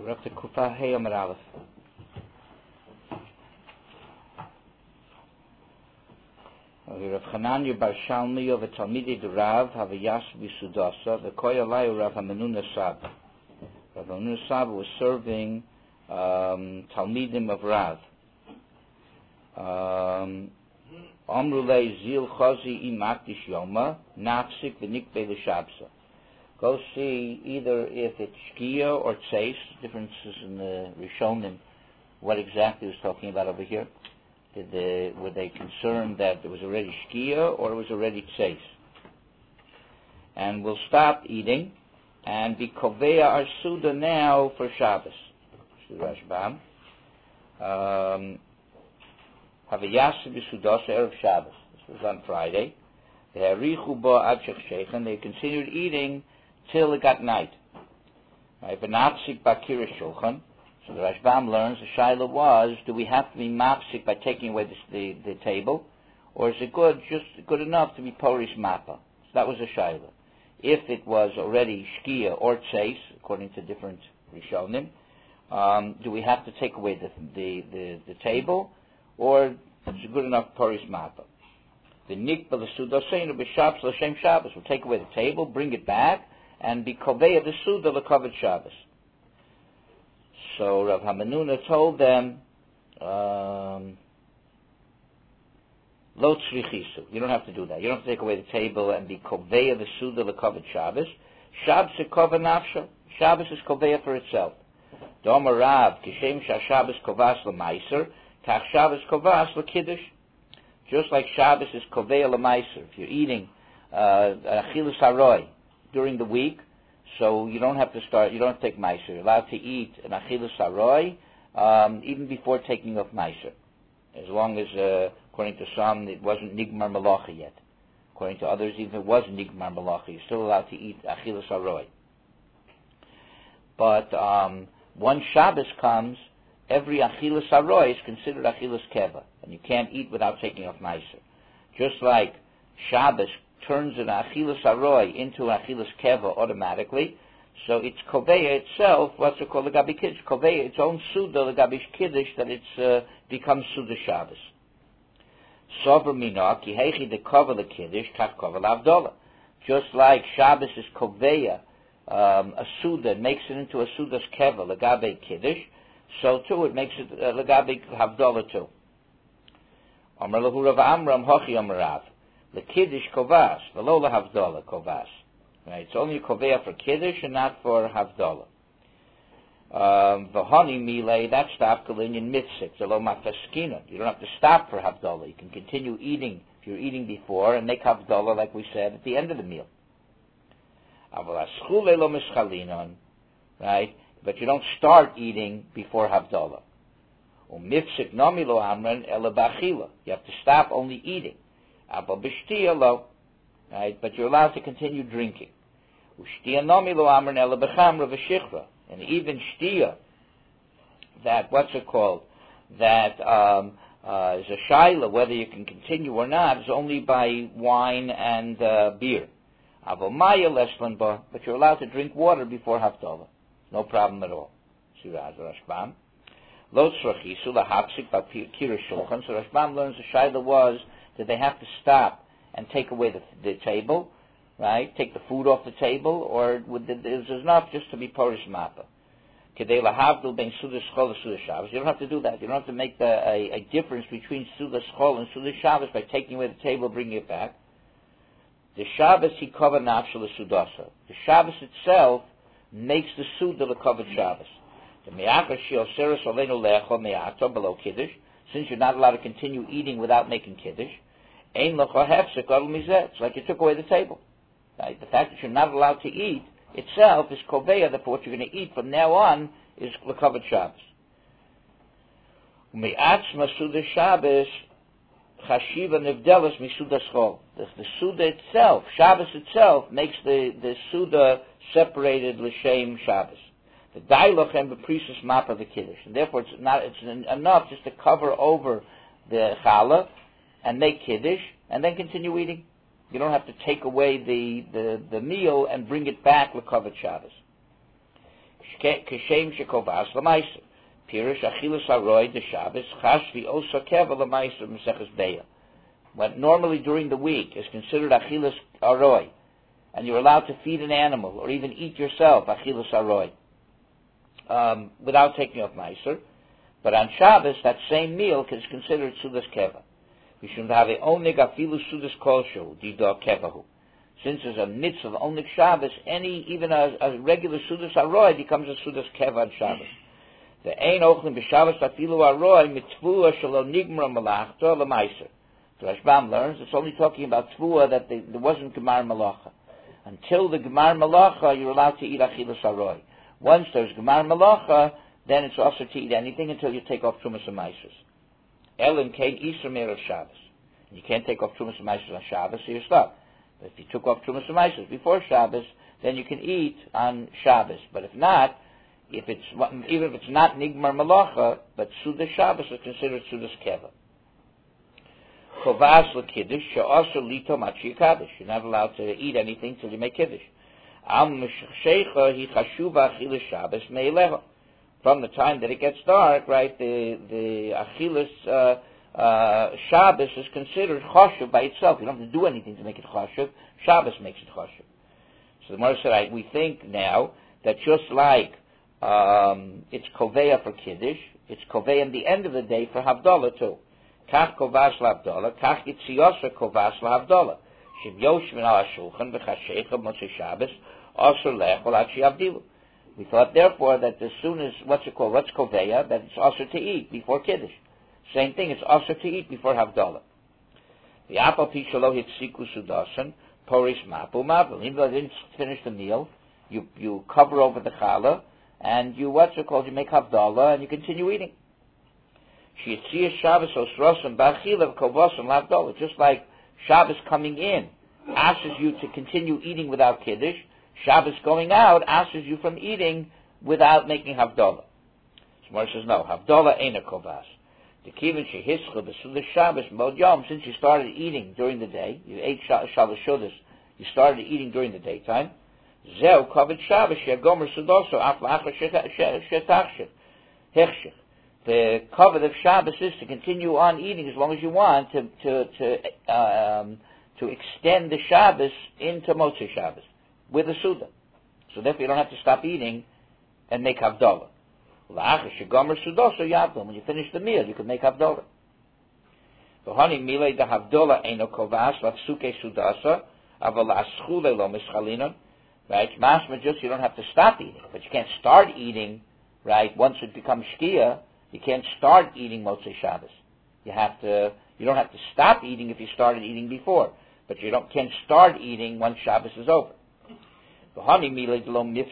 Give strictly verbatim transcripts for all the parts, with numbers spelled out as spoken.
We're up to Kufa Hey Amar Aleph. Rav Chananya Bar Shalmi of a Talmidei de Rav Havayas B'Sudasa V'Koy Alayu Rav Hamenuna Saba. Rav Hamenuna Saba was serving um, Talmidim of Rav. Amru Lei Zil Chazi Imakdish Yoma Nafsik V'Nikbei L'Shabsa. Go see either if it's Shkia or Tzeis, differences in the Rishonim, what exactly he was talking about over here. Did they, were they concerned that there was already Shkia or it was already Tzeis? And we'll stop eating and be Kovea our Suda now for Shabbos. Rashbam. Havayasa B'Sudas Erev Shabbos. This was on Friday. They harichu bo ad shechshechen. They continued eating till it got night. Right? V'nafsik b'kirish shulchan. So the Rashbam learns the shaila was: do we have to be mafsik by taking away the, the, the table, or is it good, just good enough to be porish mappa? So that was a shaila. If it was already shkia or tzeis, according to different rishonim, um, do we have to take away the the, the, the table, or is it good enough porish mappa? The nikba l'sudaseinu b'shabs l'shem Shabbos. We'll take away the table, bring it back, and be koveya the suda l'kavod Shabbos. So Rav Hamenuna told them, um, Lo tzrichisu. You don't have to do that. You don't have to take away the table and be koveya the suda l'kavod Shabbos. Shabbos is kova nafsha. Shabbos is koveya for itself. Domer Rav kishem shabbos kovas l'maiser, kach Shabbos kovas l'kiddush. Just like Shabbos is koveya l'maiser. If you're eating uh, achilus haroi during the week, so you don't have to start, you don't have to take meiser. You're allowed to eat an achilus haroi um, even before taking off meiser. As long as, uh, according to some, it wasn't nigmar malacha yet. According to others, even if it was nigmar malacha, you're still allowed to eat achilus haroi. But um, once Shabbos comes, every achilus haroi is considered achilus keva, and you can't eat without taking off meiser. Just like Shabbos turns an achilus haroi into an achilus keva automatically, so it's koveya itself, what's it called, legabi kiddush, koveya, its own suda, legabi kiddush, that it's uh, becomes suda Shabbos. Sover mina, ki heichi de kova le kiddush, kach kova l'avdola. Just like Shabbos is koveya, um, a suda, makes it into a suda's keva, legabi kiddush, so too it makes it uh, legabi havdola too. Amar lahu Rav Amram, hochi amar Rav. The kiddush kovas, v'lo lahavdola kovas. Right, it's only a koveya for kiddush and not for havdola. V'hani um, milei, that's stavkalin mitzvah, zelo mafaskina. You don't have to stop for havdola. You can continue eating if you're eating before and make havdola, like we said, at the end of the meal. Aval aschule lo mischalinon, right? But you don't start eating before havdola. Umifsik nomi lo amran ela bachila. You have to stop only eating. Right, but you're allowed to continue drinking. And even shtia, that, what's it called, that um, uh, is a shaila, whether you can continue or not, is only by wine and uh, beer. But you're allowed to drink water before Havdalah. No problem at all. So Rashbam learns the shaila was that they have to stop and take away the, the table, right? Take the food off the table, or would the, is enough just to be porish mappa. Kedei lahavdil ben suda schol and suda Shabbos. You don't have to do that. You don't have to make the, a, a difference between suda schol and suda Shabbos by taking away the table, bringing it back. The Shabbos he cover nafshel sudasa. The Shabbos itself makes the suda the covered Shabbos. The me'achar she'oseres olenu le'achol me'ato below kiddush. Since you're not allowed to continue eating without making kiddush, ein lecha hefsek al mizeh. It's like you took away the table. Right? The fact that you're not allowed to eat itself is koveya, that what you're going to eat from now on is l'kavod Shabbos. U'me'atzma suda Shabbos chashiva nevdelas misuda schol. The suda itself, Shabbos itself, makes the, the suda separated l'shem Shabbos. The dailochem beprisus mapa the kiddush, and therefore it's not it's enough just to cover over the challah and make kiddush and then continue eating. You don't have to take away the, the, the meal and bring it back l'kavod Shabbos. Keshem shekovas l'maiser. Pirush achilas aroi de Shabbos chashvi osa keva l'maiser m'seches beya. What normally during the week is considered achilas aroi, and you're allowed to feed an animal or even eat yourself achilas aroi um, without taking off maiser, but on Shabbos that same meal is considered sudas keva. We should have a onig afilu sudas kolshu dido kevahu. Since there's a mitzvah of onig Shabbos, any even a, a regular sudas aroi becomes a sudas keva on Shabbos. The ein ochlim b'Shabbos afilu aroi mitzvua shelo nigmar malachto l'maiser. The Rashbam learns it's only talking about tvua that they, there wasn't gemar malacha. Until the gemar malacha, you're allowed to eat achilas aroi. Once there's gemar malacha, then it's also to eat anything until you take off trumas and maisers. Elim kain isur mer of Shabbos. You can't take off trumas and maisers on Shabbos, so you're stuck. But if you took off trumas and maisers before Shabbos, then you can eat on Shabbos. But if not, if it's even if it's not nigmar malacha, but sudas Shabbos is considered sudas keva. Kovas l'kiddush she'also lito machi kaddish. You're not allowed to eat anything till you make kiddush. Am sheikha hi chashuva achilas Shabbos me'eleha. From the time that it gets dark, right, the the achilas uh, uh, Shabbos is considered chashuv by itself. You don't have to do anything to make it chashuv. Shabbos makes it chashuv. So the Gemara said, right, we think now that just like um, it's koveya for kiddush, it's koveya in the end of the day for havdalah too. Kach kovas l'havdalah, kach yitziyosah kovas l'havdalah. Shiv yoshvin al hashulchan v'chashecha b'motzei Shabbos asur lechol ad she'avdilu. We thought, therefore, that as soon as, what's it called, what's koveya, that it's also to eat before kiddush. Same thing, it's also to eat before havdalah. The apal pi shelo hitziku sudasan, poris mapu mapu. Even though they didn't finish the meal, you you cover over the challah, and you, what's it called, you make havdalah, and you continue eating. Sheyitziyah Shabbos osrosan b'achilav kovasan l'havdalah. Just like Shabbos coming in asks you to continue eating without kiddush, Shabbos going out asks you from eating without making havdalah. Shmuel says no, havdalah ain't a kovas. The kivin shehischa b'sudas Shabbos mod yom. Since you started eating during the day, you ate Shabbos shodas, you started eating during the daytime. Zeu kavod Shabbos she'agomer sudoso af la'achar shetachshir hechshich. The kavod of Shabbos is to continue on eating as long as you want to to to um, to extend the Shabbos into Motzei Shabbos with a Suda. So therefore you don't have to stop eating and make Havdalah. When you finish the meal, you can make Havdalah. Right? Mashma just, you don't have to stop eating, but you can't start eating, right, once it becomes Shkia, you can't start eating Motzei Shabbos. You have to, you don't have to stop eating if you started eating before, but you don't, can't start eating once Shabbos is over. The Gemara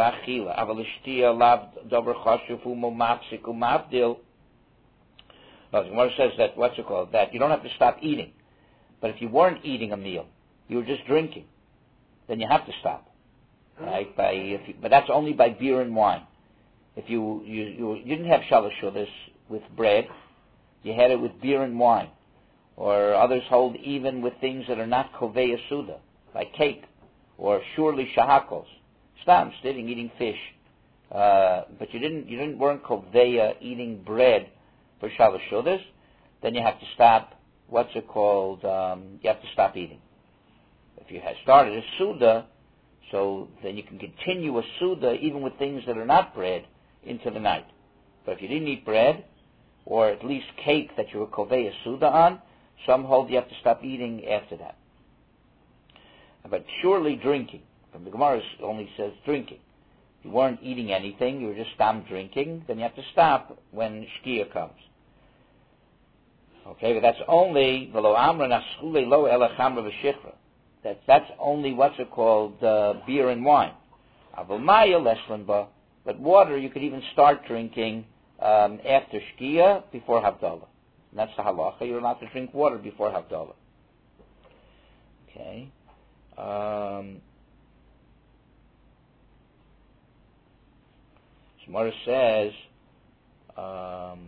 says that, what's it called, that you don't have to stop eating. But if you weren't eating a meal, you were just drinking, then you have to stop. Right? By, if you, but that's only by beer and wine. If you, you, you, you didn't have shalosh shudas with bread, you had it with beer and wine. Or others hold even with things that are not kovei suda, like cake, or surely shahakos. Stam, sitting eating fish. Uh, but you didn't, you didn't, weren't koveya eating bread for shalosh shudas, then you have to stop, what's it called, um, you have to stop eating. If you had started a suda, so then you can continue a suda even with things that are not bread into the night. But if you didn't eat bread, or at least cake that you were koveya suda on, some hold you have to stop eating after that. But surely drinking, from the Gemara only says drinking. If you weren't eating anything, you were just stam drinking, then you have to stop when Shkia comes. Okay, but that's only v'lo amra naschule lo ela chamra v'shichra. That that's only what's it called uh, beer and wine. Avol maya leslan ba, but water you could even start drinking um, after Shkia before Havdalah. And that's the halacha. You're allowed to drink water before Havdalah. Okay. Um, Gemara says, um,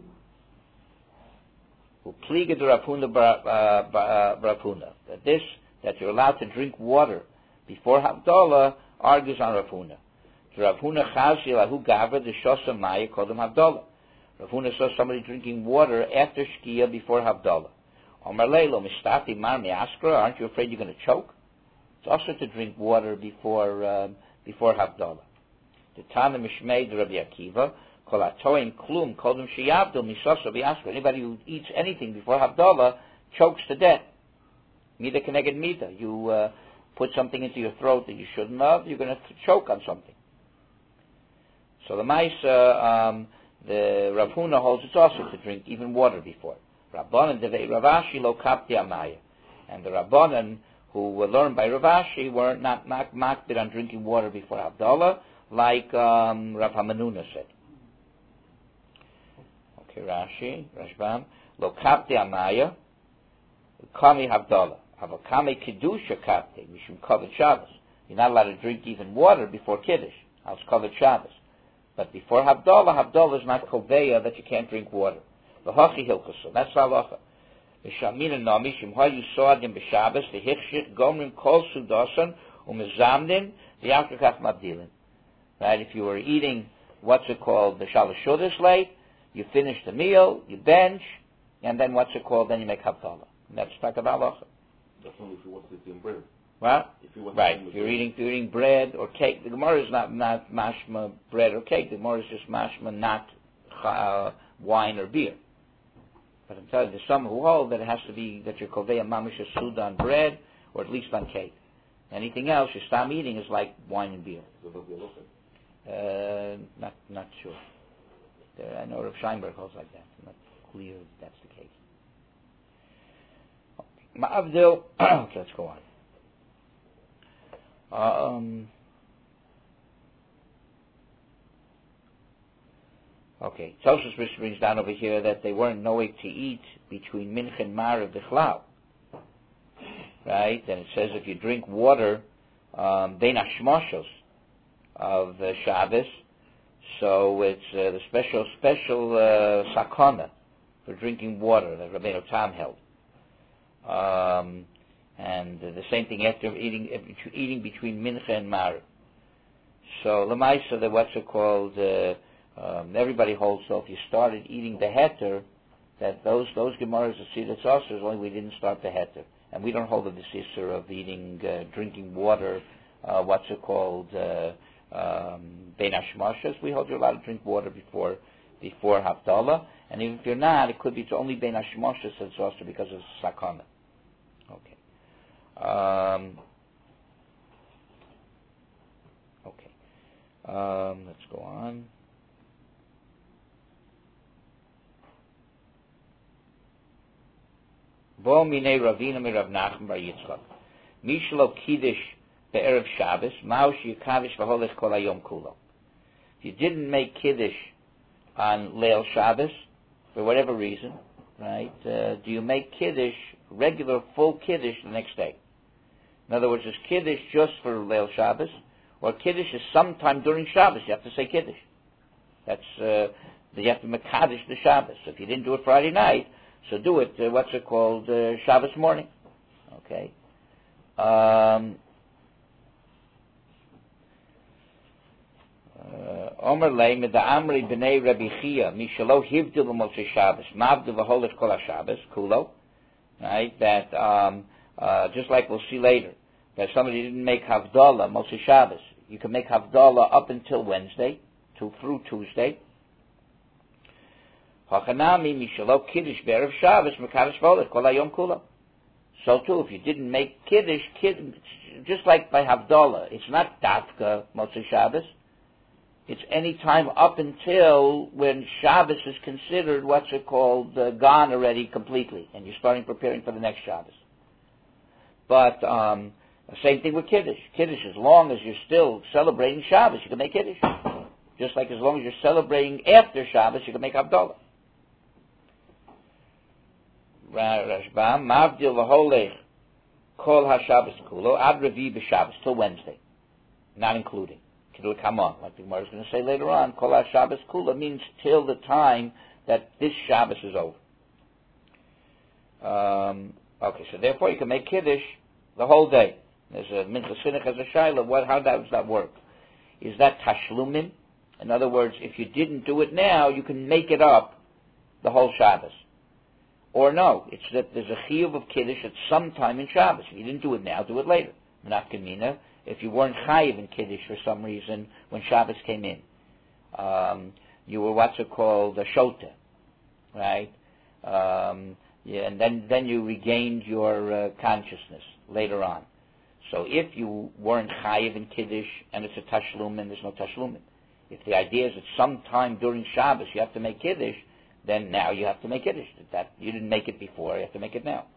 that this, that you're allowed to drink water before Havdalah, argues on Rapuna. Rav Huna chazi lahu gavra the shosa maya kodem havdalah. Rav Huna saw somebody drinking water after shkia before havdalah. Omar leilo mistati mar me'askra. Aren't you afraid you're going to choke? It's also to drink water before uh, before havdalah. The Tana Mishmei Rabbi Akiva kol atoim klum kodem sheyavdol misoso bi'askra. Anybody who eats anything before havdalah chokes to death. Mida keneged mida. You uh, put something into your throat that you shouldn't have, you're going to choke on something. So the Maisa, um, the Rav Huna holds it's also to drink even water before. Rabbanan devei Ravashi lo kapti amaya. And the Rabbanan who were learned by Ravashi were not makbid on drinking water before Havdalah, like um, Rav Hamanuna said. Okay, Rashi, Rashbam, lo kapti amaya, kami Havdalah. Havakame Kiddusha Kapte, Mishum Kavod Shabbos. You're not allowed to drink even water before Kiddush. How's Kavod Shabbos? But before Havdalah, Havdalah is not Koveya that you can't drink water. V'hachi Hilkoso. That's halacha. V'shamina Nami, Shimha Yisoadim B'Shabbos, the Hichshit, Gomrim Kol Sudasan, Umezamdin, the Afterkach Mabdilin. Right? If you were eating, what's it called, the Shalosh Shudas late, you finish the meal, you bench, and then what's it called, then you make Havdalah. And that's Taka halacha. That's only if you want to eat bread. What? If you want right. If you're eating, if you're eating bread or cake, the Gemara is not, not mashma bread or cake. The Gemara is just mashma, not uh, wine or beer. But I'm telling you, there's some who hold that it has to be that you're koveya mamish suda on bread or at least on cake. Anything else, you stop eating is like wine and beer. Uh, not not sure. There, I know Rav Scheinberg holds like that. I'm not clear if that's the case. Ma'avdil, okay, let's go on. Um, okay, Tosfos brings down over here that they weren't knowing to eat between Mincha and Marav Bichlal. Right? And it says if you drink water, um, Bein Hashmoshos of uh, Shabbos, so it's uh, the special, special uh, sakana for drinking water that Rabbeinu Tam held. Um, and uh, the same thing after eating uh, eating between Mincha and Marav. So Lamaisa, the what's it called? Uh, um, everybody holds. So if you started eating the heter, that those those gemaras that see that's also only we didn't start the heter, and we don't hold the desisser of eating uh, drinking water. Uh, what's it called? Uh, um, Bein Hashmoshos. We hold you're allowed to drink water before before Havdalah, and even if you're not, it could be it's only Bein Hashmoshos that's also because of sakana. Okay. Um, okay. Um, let's go on. Bo minei Ravina mi Rav Nachman bar Yitzchak. Mishlo kiddush be'erev Shabbos, ma'u sheyikavish v'holech kol hayom kulo. If you didn't make kiddush on Leil Shabbos, for whatever reason, right, uh, do you make kiddush, regular full kiddush the next day? In other words, is kiddush just for Leil Shabbos, or kiddush is sometime during Shabbos, you have to say kiddush. That's, uh, you have to mekadosh the Shabbos. So if you didn't do it Friday night, so do it, uh, what's it called, uh, Shabbos morning. Okay. Um, Omer lei mit the Amri b'nei Rabbi Chia mishalo hivdil b'Moshe Shabbos mavdil v'holech kol haShabbos kulo. Right, that um, uh, just like we'll see later, that somebody didn't make Havdalah Moshe Shabbos. You can make Havdalah up until Wednesday, to through Tuesday. Hachanami mishalo kiddush be'erev Shabbos mekadosh v'holech kol hayom kulo. So too, if you didn't make kiddush, kid, just like by Havdalah, it's not dafka Moshe Shabbos. It's any time up until when Shabbos is considered, what's it called, uh, gone already completely, and you're starting preparing for the next Shabbos. But um, same thing with Kiddush. Kiddush, as long as you're still celebrating Shabbos, you can make Kiddush. Just like as long as you're celebrating after Shabbos, you can make Havdalah. Rashbam, Mavdil v'holech kol haShabbos kulo ad revi b'Shabbos, till Wednesday, not including. It'll come on, like the Gemara is going to say later on. Kol haShabbos kula means till the time that this Shabbos is over. Um, okay, so therefore you can make Kiddush the whole day. There's a Minchas Chinuch has a shaila. What? How does that work? is that tashlumim? In other words, if you didn't do it now, you can make it up the whole Shabbos. Or no, it's that there's a chiyuv of kiddush at some time in Shabbos. If you didn't do it now, do it later. Menafkamina, if you weren't chayiv in kiddush for some reason when Shabbos came in, um, you were what's it called a shota, right? Um, yeah, and then then you regained your uh, consciousness later on. So if you weren't chayiv in kiddush and it's a tashlumin, there's no tashlumin. If the idea is that sometime during Shabbos you have to make kiddush, then now you have to make kiddush. That you didn't make it before, you have to make it now.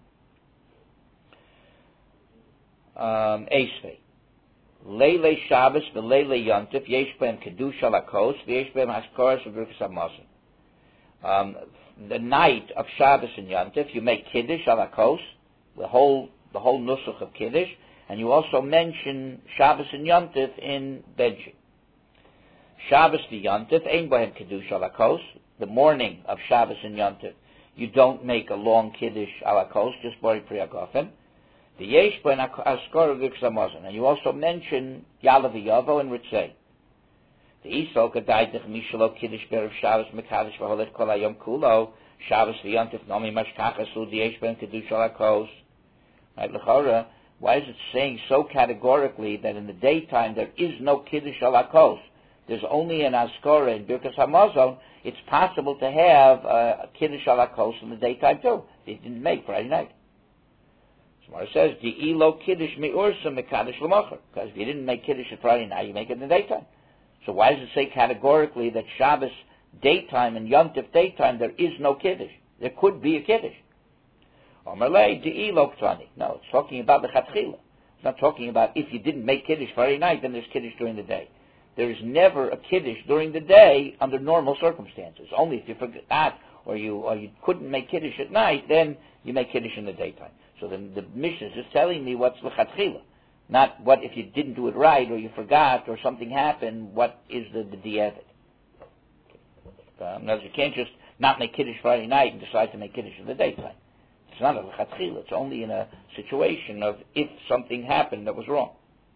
Um, Esvei. Leile Shabbos v'leile Yontif yesh b'hem kedusha lakos v'yesh b'hem haskaras v'birkas hamazon. Um, the night of Shabbos and Yontif, you make kiddush alakos, the whole the whole nusach of kiddush, and you also mention Shabbos and Yontif in Benji. Shabbos v'Yontif ein b'hem kedusha alakos. The morning of Shabbos and Yontif, you don't make a long kiddush alakos, just bori priyagofen. The yesh b'hen haskaras v'birkas hamazon, and you also mention Yalav v'Yavo and Ritzei. The Isol Kadaitich Mishalo Kiddush Berev Shabbos Mekadosh V'Holet Kol Hayom Kulo Shabbos V'Yontif Nomi Mashkachas Lu D'Yesh Ben Kedusha Lakos. Right, L'chora, why is it saying so categorically that in the daytime there is no Kiddush Lakos? There's only an Askora in Birkas Hamazon. It's possible to have a Kiddush Lakos in the daytime too. They didn't make Friday night. Gemara says D'Ilo Kiddush Me'ursa Mekadosh L'Mocher, because if you didn't make Kiddush on Friday night, you make it in the daytime. So why does it say categorically that Shabbos daytime and Yom Tov daytime there is no Kiddush? There could be a Kiddush. Omerlei de'ilo ktani. No, it's talking about the Chatchila. It's not talking about if you didn't make Kiddush Friday night, then there's Kiddush during the day. There is never a Kiddush during the day under normal circumstances. Only if you forgot or you or you couldn't make Kiddush at night, then you make Kiddush in the daytime. So then the Mishnah is just telling me what's the Chatchila. Not what if you didn't do it right or you forgot or something happened, what is the, the di'evet. Um, in other words, you can't just not make Kiddush Friday night and decide to make Kiddush in the daytime. It's not a lechatchila. It's only in a situation of if something happened that was wrong.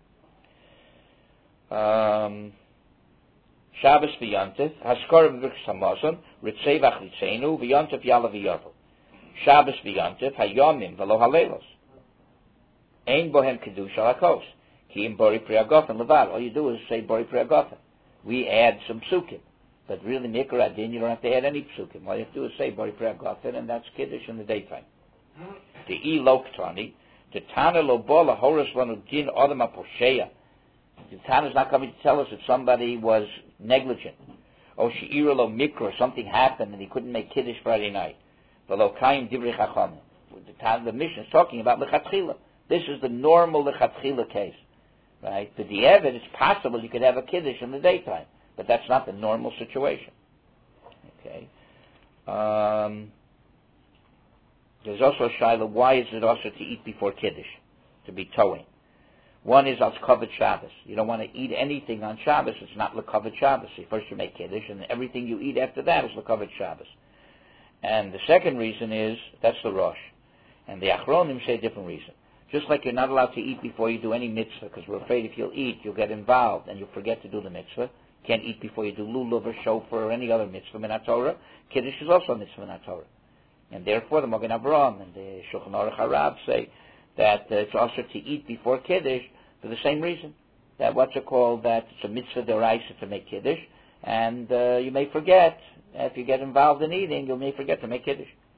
Um, Shabbos v'Yontif, Haskara v'Birkas Hamazon, Ritzei v'Achlitzenu, v'Yontif Yala v'Yavo. Shabbos v'Yontif, Hayomim v'lo Halelos. Ein bohem kedusha lakos. Ki im bori priyagofen levad. All you do is say bori priyagofen. We add some psukim. But really, mikra adin, you don't have to add any psukim. All you have to do is say bori priyagofen, and that's kiddush in the daytime. The e loktani, the tana lo bola horas lanu din odam aposheya. The tana is not coming to tell us that somebody was negligent. Oh, she'ira lo mikra, something happened and he couldn't make kiddush Friday night. The lo kaim divrei chachamim. The tana, the mission is talking about lechatchila. This is the normal lechatchila case, right? The di'evet, it's possible you could have a kiddush in the daytime, but that's not the normal situation. Okay. Um, there's also a shaila, why is it also to eat before kiddush, to be towing? One is als kavod Shabbos. You don't want to eat anything on Shabbos. It's not lekavod Shabbos. So first you make kiddush, and everything you eat after that is lekavod Shabbos. And the second reason is that's the rosh, and the achronim say a different reason. Just like you're not allowed to eat before you do any mitzvah, because we're afraid if you'll eat, you'll get involved and you'll forget to do the mitzvah. Can't eat before you do lulav or shofar or any other mitzvah minat Torah. Kiddush is also a mitzvah minat Torah. And therefore the Magen Avraham and the Shulchan Aruch Harab say that uh, it's also to eat before Kiddush for the same reason. That what's it called, that it's a mitzvah deraisa to make Kiddush, and uh, you may forget, if you get involved in eating, you may forget to make Kiddush.